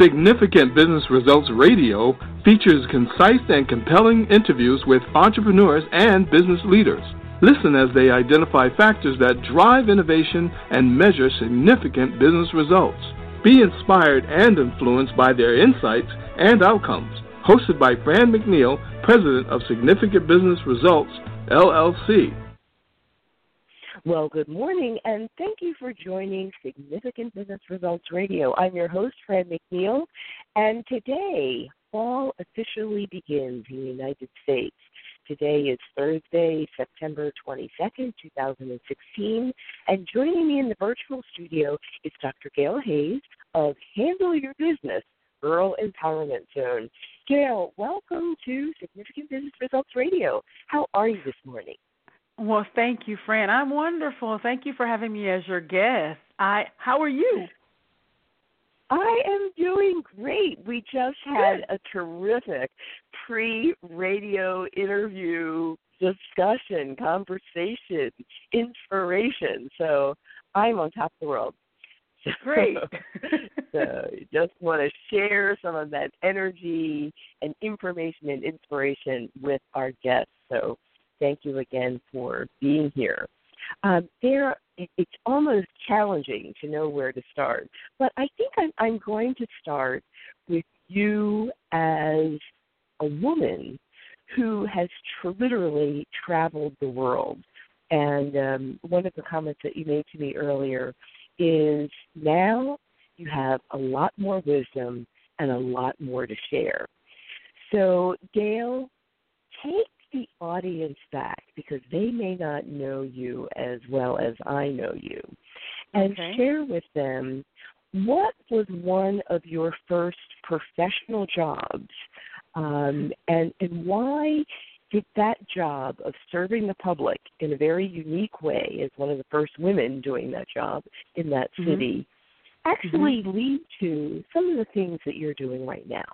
Significant Business Results Radio features concise and compelling interviews with entrepreneurs and business leaders. Listen as they identify factors that drive innovation and measure significant business results. Be inspired and influenced by their insights and outcomes. Hosted by Fran McNeil, President of Significant Business Results, LLC. Well, good morning, and thank you for joining Significant Business Results Radio. I'm your host, Fran McNeil, and today, fall officially begins in the United States. Today is Thursday, September 22nd, 2016, and joining me in the virtual studio is Dr. Gail Hayes of Handle Your Business, Girl Empowerment Zone. Gail, welcome to Significant Business Results Radio. How are you this morning? Well, thank you, Fran. I'm wonderful. Thank you for having me as your guest. How are you? I am doing great. We just had a terrific pre-radio interview discussion, conversation, inspiration. So I'm on top of the world. Great. So just want to share some of that energy and information and inspiration with our guests. So thank you again for being here. It's almost challenging to know where to start, but I think I'm going to start with you as a woman who has literally traveled the world. And one of the comments that you made to me earlier is now you have a lot more wisdom and a lot more to share. So, Gail, take the audience back, because they may not know you as well as I know you, and share with them what was one of your first professional jobs, and why did that job of serving the public in a very unique way, as one of the first women doing that job in that city, actually lead to some of the things that you're doing right now?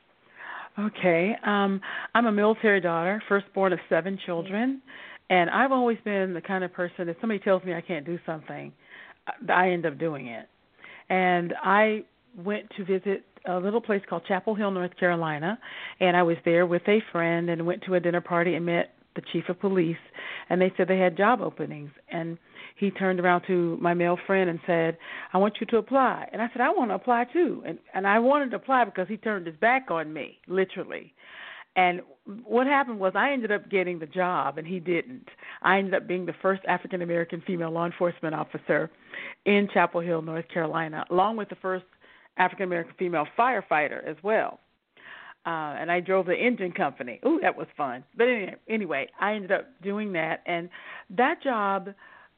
Okay. I'm a military daughter, firstborn of 7 children, and I've always been the kind of person, if somebody tells me I can't do something, I end up doing it. And I went to visit a little place called Chapel Hill, North Carolina, and I was there with a friend and went to a dinner party and met the chief of police, and they said they had job openings. And he turned around to my male friend and said, I want you to apply. And I said, I want to apply too. And I wanted to apply because he turned his back on me, literally. And what happened was I ended up getting the job, and he didn't. I ended up being the first African-American female law enforcement officer in Chapel Hill, North Carolina, along with the first African-American female firefighter as well. And I drove the engine company. Ooh, that was fun. But anyway, I ended up doing that. And that job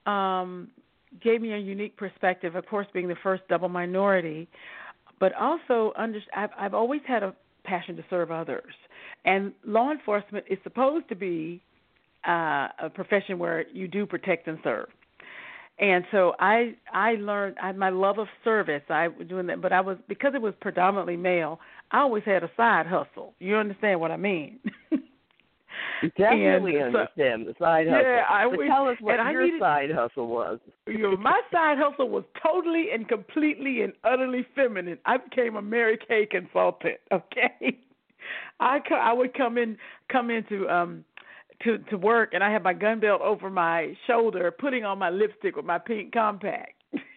gave me a unique perspective, of course, being the first double minority, but also I've always had a passion to serve others. And law enforcement is supposed to be a profession where you do protect and serve. And so I learned my love of service. I was doing that, but because it was predominantly male, I always had a side hustle. You understand what I mean? Definitely understand the side hustle. Yeah, but tell us what your side hustle was. My side hustle was totally and completely and utterly feminine. I became a Mary Kay consultant. Okay, I would come into to work, and I had my gun belt over my shoulder, putting on my lipstick with my pink compact.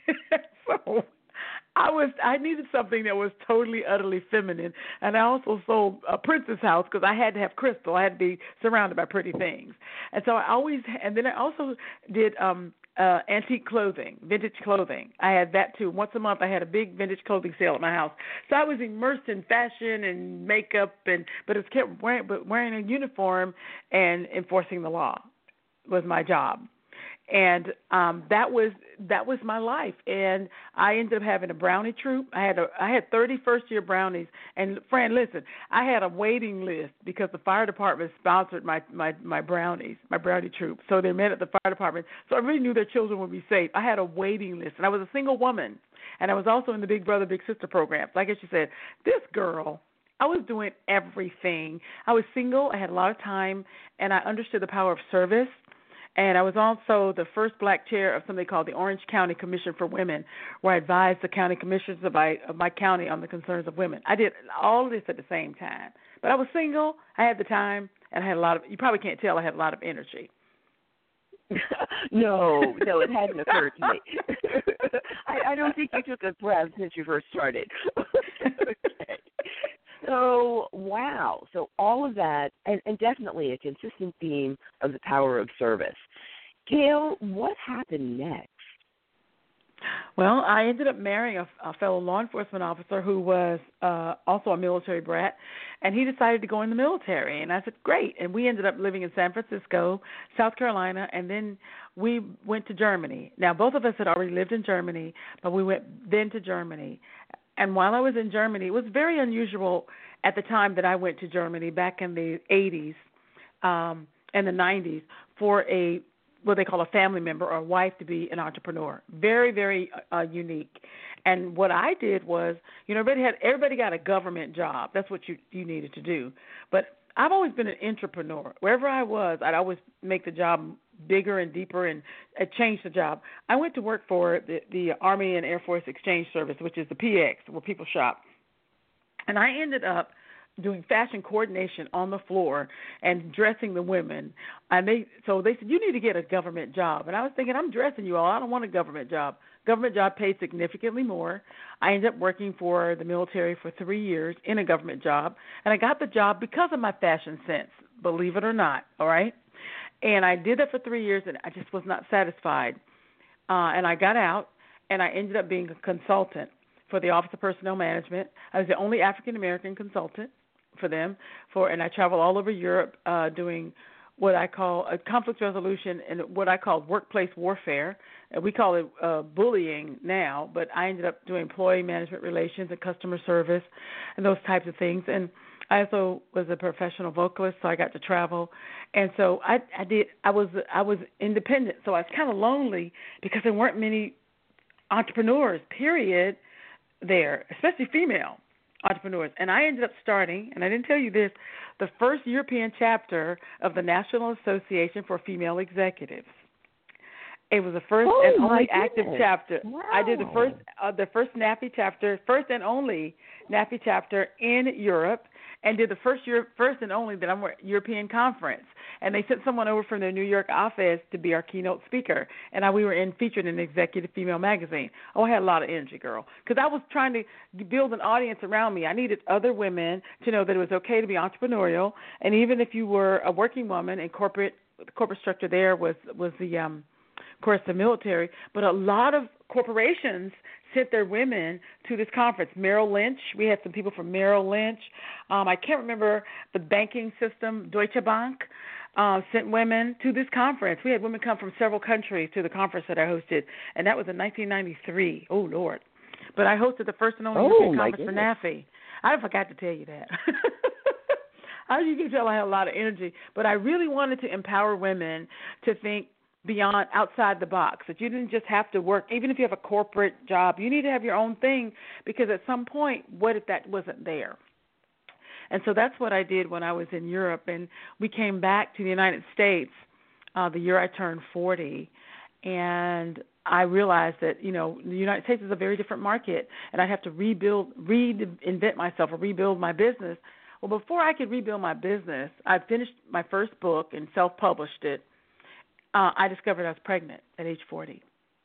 So I needed something that was totally, utterly feminine, and I also sold a Princess House because I had to have crystal. I had to be surrounded by pretty things, and so then I also did antique clothing, vintage clothing. I had that too. Once a month, I had a big vintage clothing sale at my house. So I was immersed in fashion and makeup, but it kept wearing a uniform and enforcing the law was my job. And that was my life. And I ended up having a brownie troop. I had 30 first-year brownies. And, Fran, listen, I had a waiting list because the fire department sponsored my brownies, my brownie troop. So they met at the fire department. So I really knew their children would be safe. I had a waiting list. And I was a single woman. And I was also in the Big Brother, Big Sister programs. Like as you said, this girl, I was doing everything. I was single. I had a lot of time. And I understood the power of service. And I was also the first black chair of something called the Orange County Commission for Women, where I advised the county commissioners of my county on the concerns of women. I did all of this at the same time. But I was single, I had the time, and I had a lot of, you probably can't tell, I had a lot of energy. No, it hadn't occurred to me. I don't think you took a breath since you first started. Okay. So, wow. So all of that, and definitely a consistent theme of the power of service. Gail, what happened next? Well, I ended up marrying a fellow law enforcement officer who was also a military brat, and he decided to go in the military. And I said, great. And we ended up living in San Francisco, South Carolina, and then we went to Germany. Now, both of us had already lived in Germany, but we went then to Germany. And while I was in Germany, it was very unusual at the time that I went to Germany back in the 80s and the 90s for what they call a family member or a wife to be an entrepreneur. Very, very unique. And what I did was, everybody got a government job. That's what you needed to do. But I've always been an entrepreneur. Wherever I was, I'd always make the job bigger and deeper and change the job. I went to work for the Army and Air Force Exchange Service, which is the PX, where people shop. And I ended up doing fashion coordination on the floor and dressing the women. And they said, you need to get a government job. And I was thinking, I'm dressing you all. I don't want a government job. Government job paid significantly more. I ended up working for the military for 3 years in a government job. And I got the job because of my fashion sense, believe it or not, all right? And I did that for 3 years, and I just was not satisfied. And I got out, and I ended up being a consultant for the Office of Personnel Management. I was the only African-American consultant for them, and I traveled all over Europe doing what I call a conflict resolution and what I call workplace warfare. We call it bullying now, but I ended up doing employee management relations and customer service and those types of things. And I also was a professional vocalist, so I got to travel. And so I was independent, so I was kind of lonely because there weren't many entrepreneurs, period, there, especially female entrepreneurs. And I ended up starting, and I didn't tell you this, the first European chapter of the National Association for Female Executives. It was the first and only active chapter. Wow. I did the first NAFI chapter, first and only NAFI chapter in Europe, and did the first and only that I'm European conference. And they sent someone over from their New York office to be our keynote speaker. And we were featured in Executive Female magazine. Oh, I had a lot of energy, girl, because I was trying to build an audience around me. I needed other women to know that it was okay to be entrepreneurial. And even if you were a working woman in the corporate structure there was the of course, the military, but a lot of corporations sent their women to this conference. Merrill Lynch, we had some people from Merrill Lynch. I can't remember the banking system. Deutsche Bank sent women to this conference. We had women come from several countries to the conference that I hosted, and that was in 1993. Oh, Lord. But I hosted the first and only European conference for NAFI. I forgot to tell you that. As you can tell, I had a lot of energy, but I really wanted to empower women to think beyond, outside the box, that you didn't just have to work. Even if you have a corporate job, you need to have your own thing, because at some point, what if that wasn't there? And so that's what I did when I was in Europe, and we came back to the United States the year I turned 40, and I realized that, the United States is a very different market, and I'd have to reinvent myself or rebuild my business. Well, before I could rebuild my business, I finished my first book and self-published it. I discovered I was pregnant at age 40.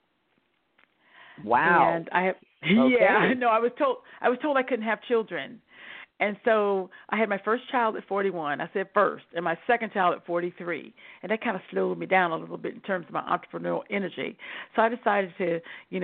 Wow. And I was told I couldn't have children. And so I had my first child at 41. I said first, and my second child at 43. And that kind of slowed me down a little bit in terms of my entrepreneurial energy. So I decided to,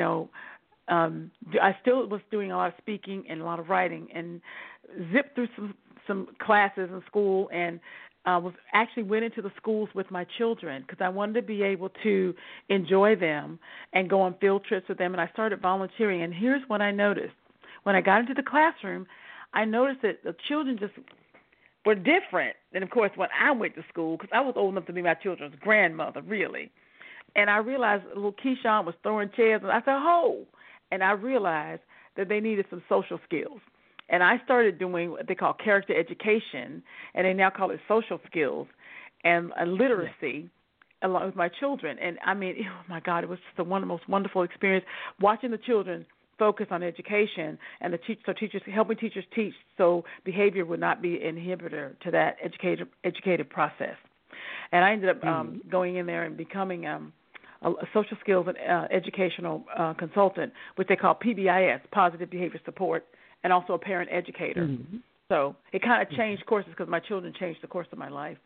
I still was doing a lot of speaking and a lot of writing, and zipped through some classes in school, and went into the schools with my children because I wanted to be able to enjoy them and go on field trips with them. And I started volunteering. And here's what I noticed. When I got into the classroom, I noticed that the children just were different than, of course, when I went to school, because I was old enough to be my children's grandmother, really. And I realized little Keyshawn was throwing chairs, and I said, "Oh!" And I realized that they needed some social skills. And I started doing what they call character education, and they now call it social skills and literacy along with my children. And I mean, oh my God, it was just one of the most wonderful experience watching the children focus on education and teachers helping teachers teach so behavior would not be an inhibitor to that educative process. And I ended up going in there and becoming a social skills and educational consultant, which they call PBIS, Positive Behavior Support, and also a parent educator. Mm-hmm. So it kind of changed courses because my children changed the course of my life.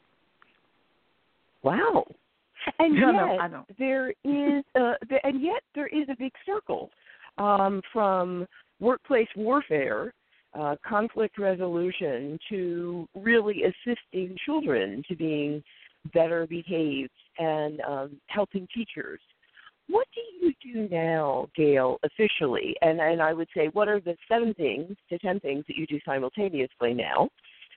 Wow. And I know. There is a big circle from workplace warfare, conflict resolution, to really assisting children to being better behaved and helping teachers. What do you do now, Gail, officially? And I would say, what are the 7 things to 10 things that you do simultaneously now?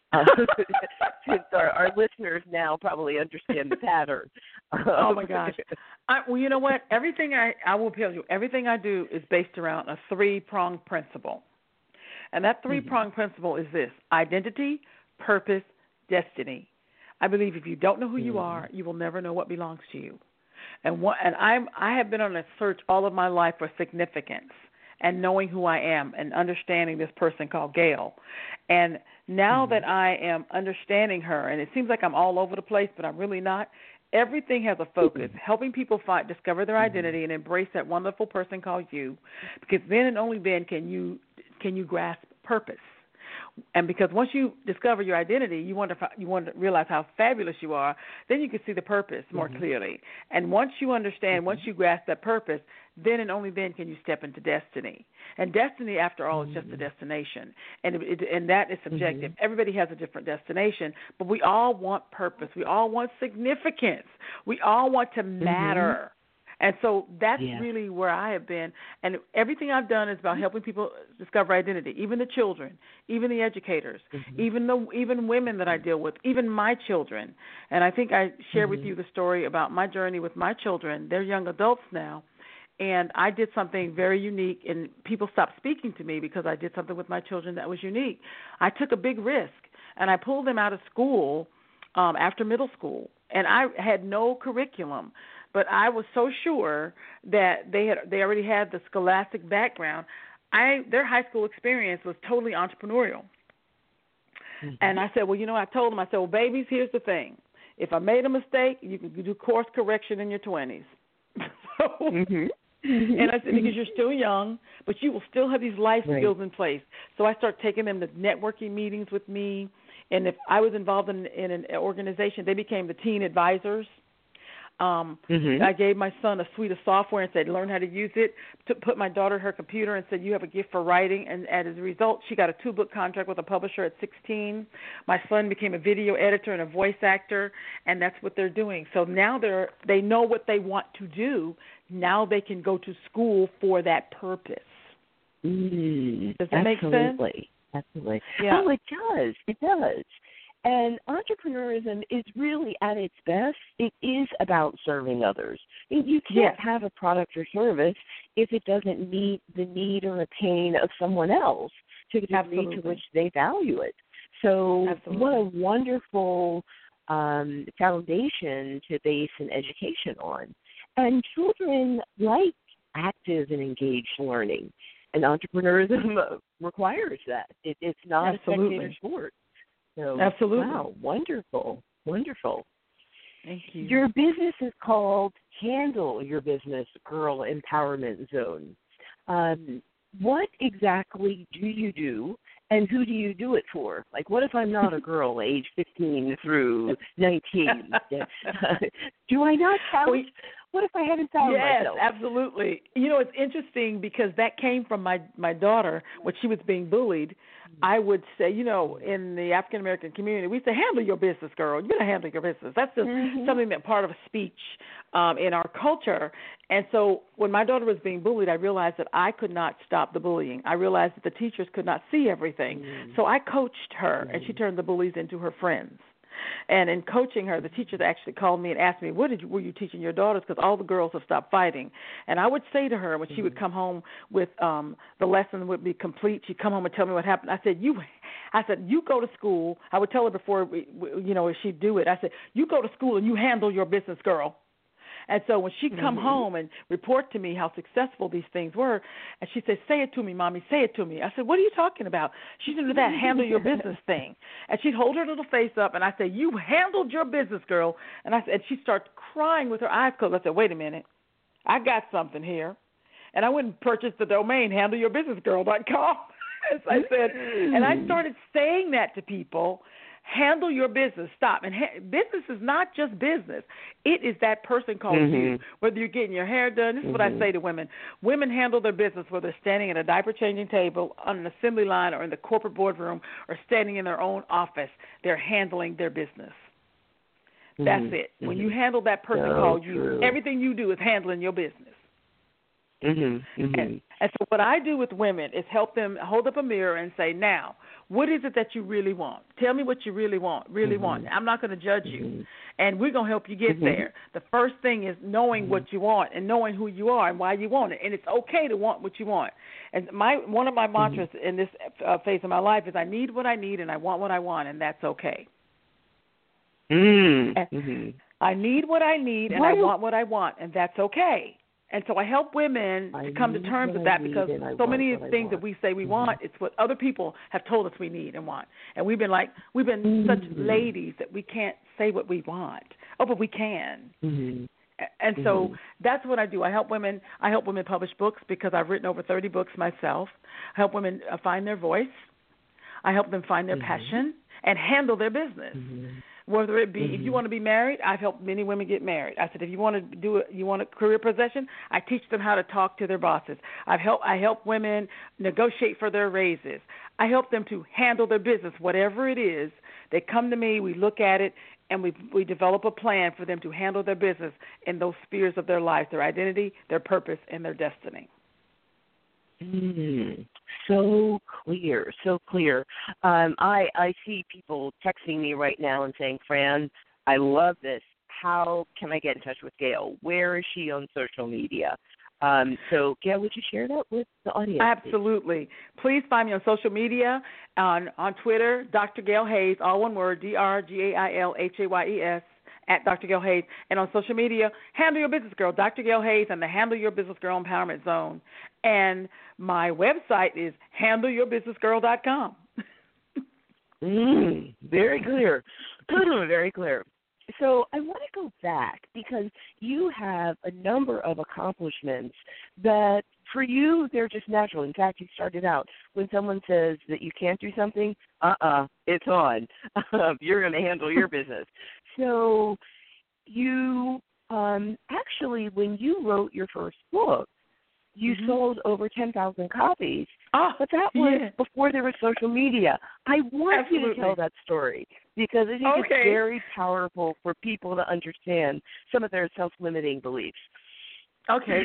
Since our listeners now probably understand the pattern. Oh my gosh! Well, you know what? Everything I will tell you, everything I do is based around a 3-pronged principle, and that 3-pronged principle is this: identity, purpose, destiny. I believe if you don't know who you are, you will never know what belongs to you. And I have been on a search all of my life for significance and knowing who I am and understanding this person called Gail. And now that I am understanding her, and it seems like I'm all over the place, but I'm really not, everything has a focus, helping people discover their identity and embrace that wonderful person called you, because then and only then can you grasp purpose. And because once you discover your identity, you want to realize how fabulous you are, then you can see the purpose more clearly. And once you understand, once you grasp that purpose, then and only then can you step into destiny. And destiny, after all, is just a destination. And that is subjective. Everybody has a different destination, but we all want purpose. We all want significance. We all want to matter. And so that's really where I have been. And everything I've done is about helping people discover identity, even the children, even the educators, even women that I deal with, even my children. And I think I shared with you the story about my journey with my children. They're young adults now. And I did something very unique, and people stopped speaking to me because I did something with my children that was unique. I took a big risk, and I pulled them out of school after middle school, and I had no curriculum. But I was so sure that they already had the scholastic background. Their high school experience was totally entrepreneurial. And I said, well, I told them, I said, well, babies, here's the thing. If I made a mistake, you can do course correction in your 20s. And I said, because you're still young, but you will still have these life skills in place. So I started taking them to networking meetings with me. And if I was involved in an organization, they became the teen advisors. I gave my son a suite of software and said, learn how to use it, put my daughter at her computer and said, you have a gift for writing. And as a result, she got a 2-book contract with a publisher at 16. My son became a video editor and a voice actor, and that's what they're doing. So now they know what they want to do. Now they can go to school for that purpose. Does that make sense? Absolutely. Yeah. Oh, it does. It does. And entrepreneurism is really at its best. It is about serving others. You can't have a product or service if it doesn't meet the need or a pain of someone else to the degree to which they value it. So what a wonderful foundation to base an education on. And children like active and engaged learning. And entrepreneurism requires that. It's not a spectator sport. So, wow, wonderful. Thank you. Your business is called Handle Your Business Girl Empowerment Zone. What exactly do you do, and who do you do it for? Like, what if I'm not a girl, age 15 through 19? Do I not count? What if I haven't found myself? Yes, absolutely. It's interesting because that came from my daughter when she was being bullied. I would say, in the African-American community, we say, handle your business, girl. You got to handle your business. That's just something that part of speech in our culture. And so when my daughter was being bullied, I realized that I could not stop the bullying. I realized that the teachers could not see everything. So I coached her, and she turned the bullies into her friends. And in coaching her, the teachers actually called me and asked me, were you teaching your daughters? Because all the girls have stopped fighting. And I would say to her when she would come home with the lesson would be complete, she'd come home and tell me what happened. I said, you go to school. I would tell her before, if she'd do it. I said, you go to school and you handle your business, girl. And so when she'd come home and report to me how successful these things were, and she'd say, say it to me, Mommy, say it to me. I said, what are you talking about? She said, that handle your business thing. And she'd hold her little face up, and I said, you handled your business, girl. And she'd start crying with her eyes closed. I said, wait a minute. I got something here. And I went and purchased the domain, handleyourbusinessgirl.com. As I said, and I started saying that to people. Handle your business. Stop. And business is not just business. It is that person called you. Whether you're getting your hair done, this is what I say to women. Women handle their business whether they're standing at a diaper changing table, on an assembly line, or in the corporate boardroom, or standing in their own office. They're handling their business. That's it. When you handle that person called you, everything you do is handling your business. And so what I do with women is help them hold up a mirror and say, now, what is it that you really want? Tell me what you really want, want. I'm not going to judge you, and we're going to help you get there. The first thing is knowing what you want and knowing who you are and why you want it, and it's okay to want what you want. And one of my mantras in this phase of my life is I need what I need and I want what I want, and that's okay. I need what I need and I want what I want, and that's okay. And so I help women to come to terms with that because so many of the things that we say we want, it's what other people have told us we need and want. And we've been such ladies that we can't say what we want. Oh, but we can. And so that's what I do. I help women publish books because I've written over 30 books myself. I help women find their voice. I help them find their passion and handle their business. Whether it be, if you want to be married, I've helped many women get married. I said, if you want to you want a career progression, I teach them how to talk to their bosses. I help women negotiate for their raises. I help them to handle their business, whatever it is. They come to me, we look at it, and we develop a plan for them to handle their business in those spheres of their life, their identity, their purpose, and their destiny. So clear, so clear. I see people texting me right now and saying, Fran, I love this. How can I get in touch with Gail? Where is she on social media? So, Gail, would you share that with the audience? Absolutely. Please find me on social media, on Twitter, Dr. Gail Hayes, all one word, DrGailHayes, at Dr. Gail Hayes, and on social media, Handle Your Business Girl, Dr. Gail Hayes, and the Handle Your Business Girl Empowerment Zone. And my website is handleyourbusinessgirl.com. Very clear. Very clear. So I want to go back because you have a number of accomplishments that for you, they're just natural. In fact, you started out when someone says that you can't do something, it's on. You're going to handle your business. So you actually, when you wrote your first book, you sold over 10,000 copies. But that was before there was social media. I want you to tell that story because I think it's very powerful for people to understand some of their self-limiting beliefs. Okay.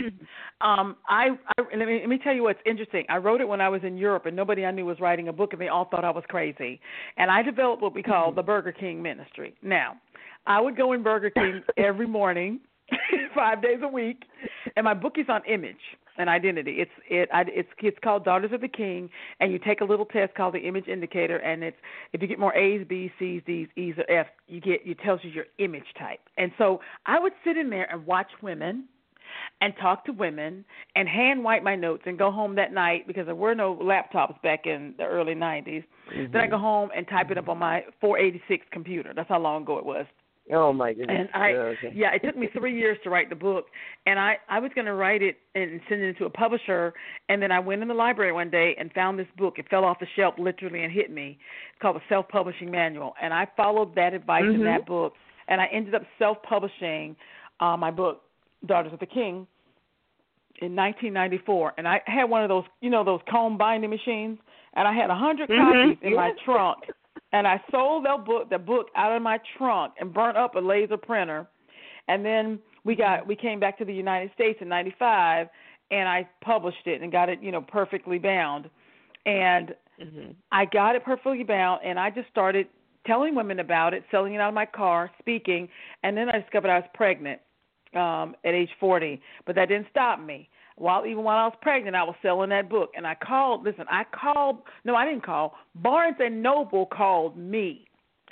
Let me tell you what's interesting. I wrote it when I was in Europe, and nobody I knew was writing a book, and they all thought I was crazy. And I developed what we call the Burger King Ministry. Now, I would go in Burger King every morning, 5 days a week, and my book is on image and identity. It's called Daughters of the King, and you take a little test called the Image Indicator, and it's if you get more A's, B's, C's, D's, E's, or F's, it tells you your image type. And so I would sit in there and watch women and talk to women and hand write my notes and go home that night because there were no laptops back in the early 90s. Then I go home and type it up on my 486 computer. That's how long ago it was. Oh, my goodness. And it took me 3 years to write the book. And I was going to write it and send it to a publisher. And then I went in the library one day and found this book. It fell off the shelf literally and hit me. It's called The Self-Publishing Manual. And I followed that advice in that book. And I ended up self-publishing my book, Daughters of the King, in 1994. And I had one of those, those comb binding machines. And I had 100 copies in my trunk. And I sold the book out of my trunk and burnt up a laser printer. And then we came back to the United States in 95, and I published it and got it, perfectly bound. And I got it perfectly bound, and I just started telling women about it, selling it out of my car, speaking. And then I discovered I was pregnant at age 40, but that didn't stop me. Even while I was pregnant, I was selling that book. And I didn't call. Barnes & Noble called me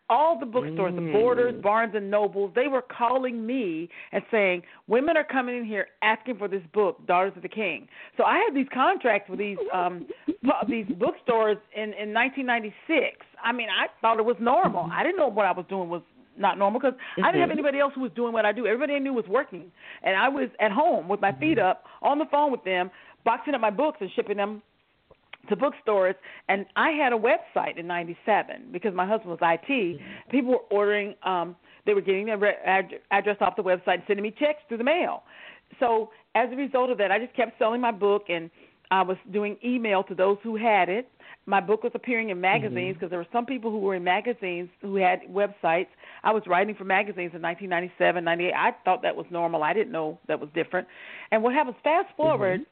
all the bookstores, the Borders, Barnes and Nobles, they were calling me and saying, women are coming in here asking for this book, Daughters of the King. So I had these contracts with these bookstores in 1996. I mean, I thought it was normal. I didn't know what I was doing was not normal because I didn't have anybody else who was doing what I do. Everybody I knew was working. And I was at home with my feet up on the phone with them, boxing up my books and shipping them to bookstores. And I had a website in 97 because my husband was IT. People were ordering, they were getting their address off the website and sending me checks through the mail. So as a result of that, I just kept selling my book, and I was doing email to those who had it. My book was appearing in magazines because there were some people who were in magazines who had websites. I was writing for magazines in 1997, 98. I thought that was normal. I didn't know that was different. And what happens, fast forward,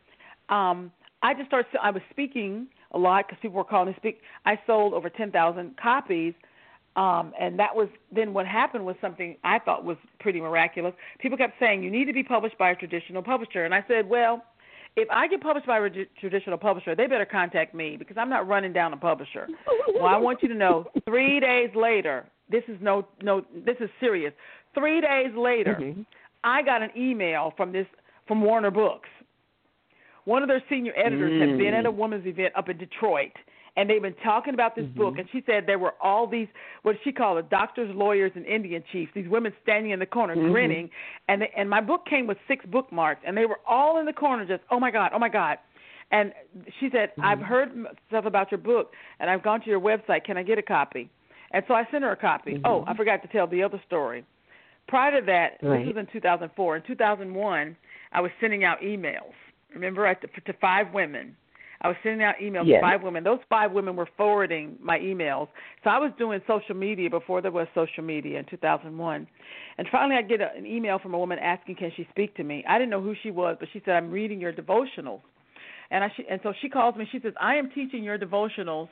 I was speaking a lot because people were calling to speak. I sold over 10,000 copies, and that was then what happened was something I thought was pretty miraculous. People kept saying, you need to be published by a traditional publisher. And I said, well, if I get published by a traditional publisher, they better contact me because I'm not running down a publisher. Well, I want you to know, 3 days later, this is this is serious. 3 days later, I got an email from Warner Books. One of their senior editors had been at a women's event up in Detroit, and they've been talking about this book. And she said there were all these, what she called it, doctors, lawyers, and Indian chiefs, these women standing in the corner grinning. And my book came with 6 bookmarks, and they were all in the corner just, oh, my God, oh, my God. And she said, I've heard stuff about your book, and I've gone to your website. Can I get a copy? And so I sent her a copy. Oh, I forgot to tell the other story. Prior to that, this was in 2004. In 2001, I was sending out emails. Remember, to 5 women. I was sending out emails to 5 women. Those 5 women were forwarding my emails. So I was doing social media before there was social media in 2001. And finally I get an email from a woman asking, can she speak to me? I didn't know who she was, but she said, I'm reading your devotionals. And so she calls me. She says, I am teaching your devotionals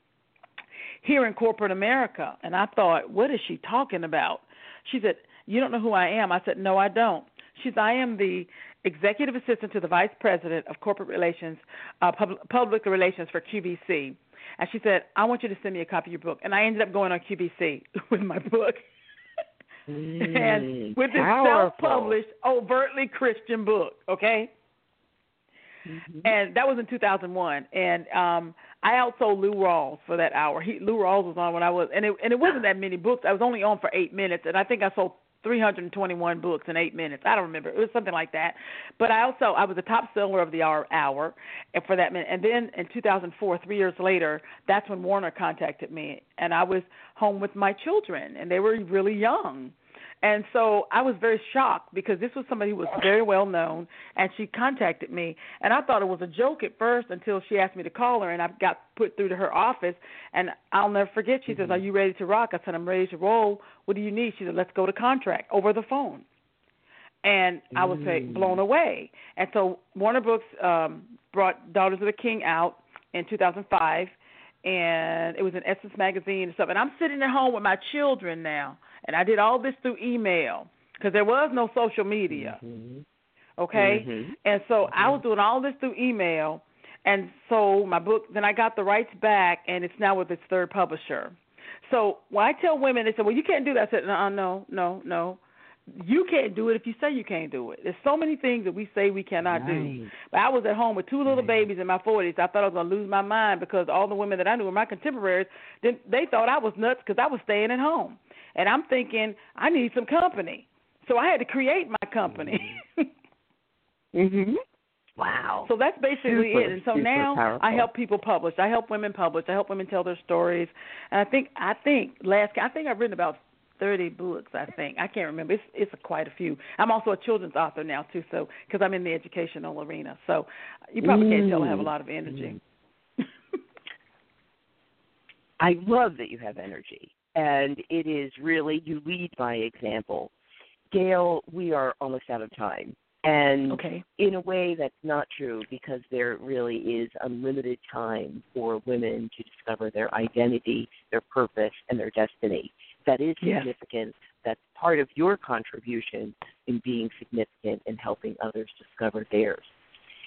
here in corporate America. And I thought, what is she talking about? She said, you don't know who I am. I said, no, I don't. She said, I am the executive assistant to the vice president of corporate relations, public relations for QVC. And she said, I want you to send me a copy of your book. And I ended up going on QVC with my book. And with this self-published, overtly Christian book, okay? And that was in 2001. And I outsold Lou Rawls for that hour. Lou Rawls was on when I was, and it wasn't that many books. I was only on for 8 minutes, and I think I sold 321 books in 8 minutes. I don't remember. It was something like that. But I was the top seller of the hour and for that minute. And then in 2004, 3 years later, that's when Warner contacted me. And I was home with my children, and they were really young. And so I was very shocked because this was somebody who was very well known, and she contacted me. And I thought it was a joke at first until she asked me to call her, and I got put through to her office. And I'll never forget, she says, are you ready to rock? I said, I'm ready to roll. What do you need? She said, let's go to contract over the phone. And I was blown away. And so Warner Books brought Daughters of the King out in 2005, and it was in Essence Magazine and stuff. And I'm sitting at home with my children now. And I did all this through email because there was no social media, okay? And so I was doing all this through email. And so my book, then I got the rights back, and it's now with its 3rd publisher. So when I tell women, they say, well, you can't do that. I said, no. You can't do it if you say you can't do it. There's so many things that we say we cannot do. But I was at home with 2 little babies in my 40s. I thought I was going to lose my mind because all the women that I knew were my contemporaries. They thought I was nuts because I was staying at home. And I'm thinking, I need some company. So I had to create my company. Wow. So that's basically it. And so now powerful. I help people publish. I help women publish. I help women tell their stories. And I think I've written about 30 books, I think. I can't remember. It's quite a few. I'm also a children's author now, too, so because I'm in the educational arena. So you probably can't tell I have a lot of energy. I love that you have energy. And it is really, you lead by example. Gail, we are almost out of time. And in a way that's not true because there really is unlimited time for women to discover their identity, their purpose, and their destiny. That is significant. That's part of your contribution in being significant and helping others discover theirs.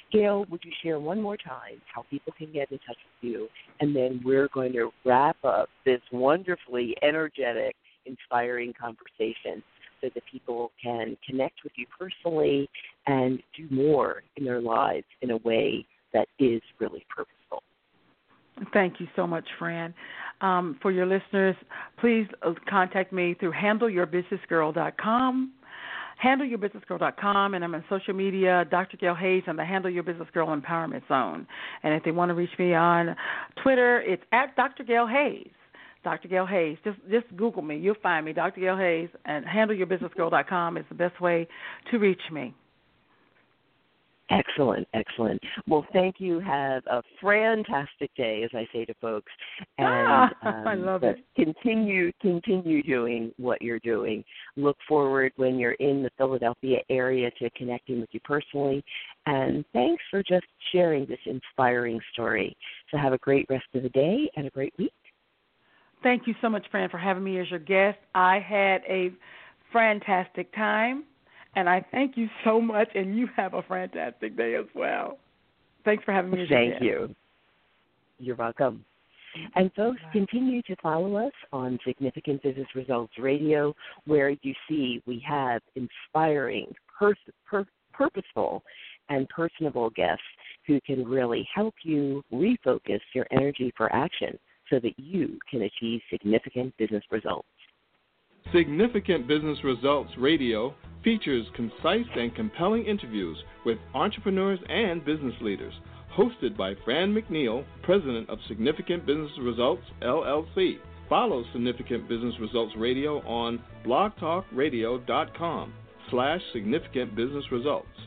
Gail, would you share one more time how people can get in touch with you? And then we're going to wrap up this wonderfully energetic, inspiring conversation so that people can connect with you personally and do more in their lives in a way that is really purposeful. Thank you so much, Fran. For your listeners, please contact me through handleyourbusinessgirl.com. HandleYourBusinessGirl.com, and I'm on social media, Dr. Gail Hayes, on the Handle Your Business Girl Empowerment Zone. And if they want to reach me on Twitter, it's at Dr. Gail Hayes. Dr. Gail Hayes. Just Google me. You'll find me, Dr. Gail Hayes, and HandleYourBusinessGirl.com is the best way to reach me. Excellent, excellent. Well, thank you. Have a fantastic day, as I say to folks. And I love it. Continue doing what you're doing. Look forward when you're in the Philadelphia area to connecting with you personally. And thanks for just sharing this inspiring story. So have a great rest of the day and a great week. Thank you so much, Fran, for having me as your guest. I had a fantastic time. And I thank you so much, and you have a fantastic day as well. Thanks for having me as your guest. Thank you. You're welcome. And folks, continue to follow us on Significant Business Results Radio, where you see we have inspiring, purposeful, and personable guests who can really help you refocus your energy for action so that you can achieve significant business results. Significant Business Results Radio features concise and compelling interviews with entrepreneurs and business leaders, hosted by Fran McNeil, president of Significant Business Results, LLC. Follow Significant Business Results Radio on blogtalkradio.com/significantbusinessresults.